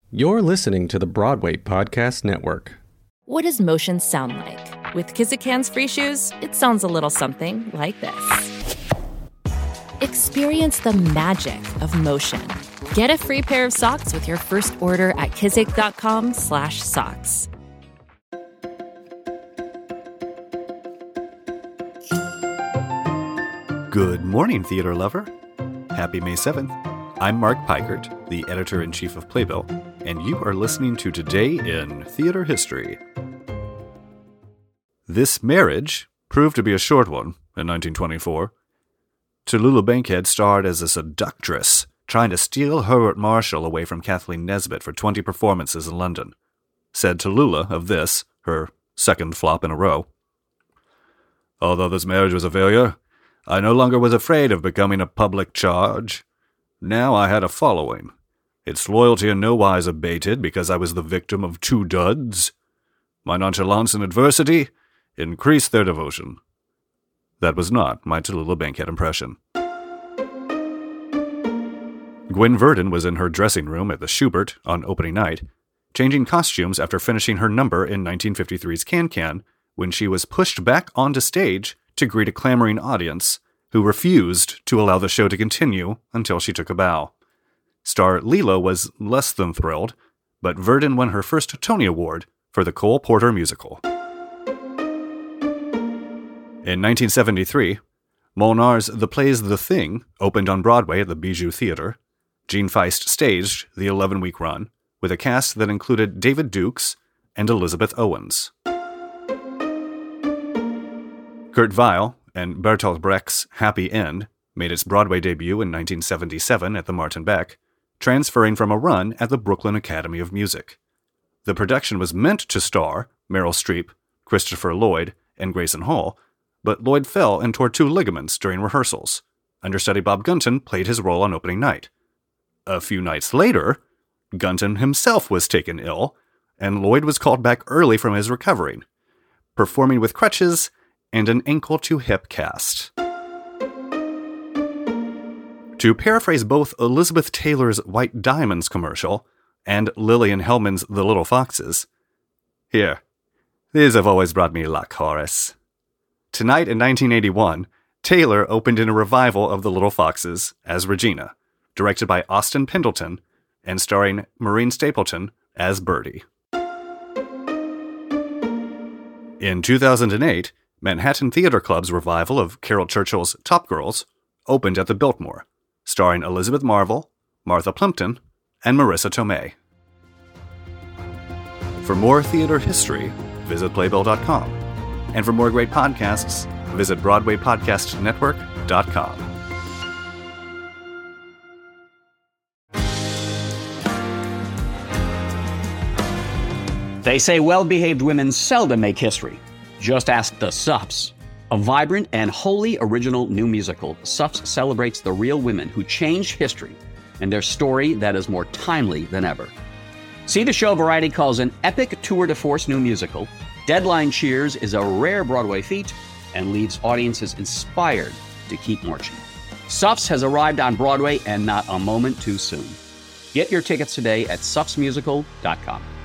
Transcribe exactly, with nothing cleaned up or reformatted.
You're listening to the Broadway Podcast Network. What does motion sound like? With Kizikans free shoes, it sounds a little something like this. Experience the magic of motion. Get a free pair of socks with your first order at kizik.com slash socks. Good morning, theater lover. Happy May seventh. I'm Mark Pikert, the editor-in-chief of Playbill, and you are listening to Today in Theater History. This marriage proved to be a short one in nineteen twenty-four. Tallulah Bankhead starred as a seductress, trying to steal Herbert Marshall away from Kathleen Nesbitt for twenty performances in London. Said Tallulah of this, her second flop in a row. Although this marriage was a failure, I no longer was afraid of becoming a public charge. Now I had a following. Its loyalty in no wise abated because I was the victim of two duds. My nonchalance in adversity increased their devotion. That was not my Tallulah Bankhead impression. Gwen Verdon was in her dressing room at the Schubert on opening night, changing costumes after finishing her number in nineteen fifty-three's Can-Can, when she was pushed back onto stage to greet a clamoring audience who refused to allow the show to continue until she took a bow. Star Leela was less than thrilled, but Verdon won her first Tony Award for the Cole Porter musical. In nineteen seventy-three, Molnar's The Play's The Thing opened on Broadway at the Bijou Theater. Gene Feist staged the eleven-week run with a cast that included David Dukes and Elizabeth Owens. Kurt Weill and Bertolt Brecht's Happy End made its Broadway debut in nineteen seventy-seven at the Martin Beck, transferring from a run at the Brooklyn Academy of Music. The production was meant to star Meryl Streep, Christopher Lloyd, and Grayson Hall, but Lloyd fell and tore two ligaments during rehearsals. Understudy Bob Gunton played his role on opening night. A few nights later, Gunton himself was taken ill, and Lloyd was called back early from his recovering, performing with crutches and an ankle-to-hip cast. To paraphrase both Elizabeth Taylor's White Diamonds commercial and Lillian Hellman's The Little Foxes, here, these have always brought me luck, Horace. Tonight in nineteen eighty-one, Taylor opened in a revival of The Little Foxes as Regina, directed by Austin Pendleton and starring Maureen Stapleton as Birdie. In two thousand eight, Manhattan Theater Club's revival of Carol Churchill's Top Girls opened at the Biltmore, starring Elizabeth Marvel, Martha Plimpton, and Marissa Tomei. For more theater history, visit playbill dot com. And for more great podcasts, visit broadway podcast network dot com. They say well-behaved women seldom make history. Just ask the Suffs. A vibrant and wholly original new musical, Suffs celebrates the real women who changed history and their story that is more timely than ever. See the show Variety calls an epic tour de force new musical. Deadline cheers is a rare Broadway feat and leaves audiences inspired to keep marching. Suffs has arrived on Broadway and not a moment too soon. Get your tickets today at suffs musical dot com.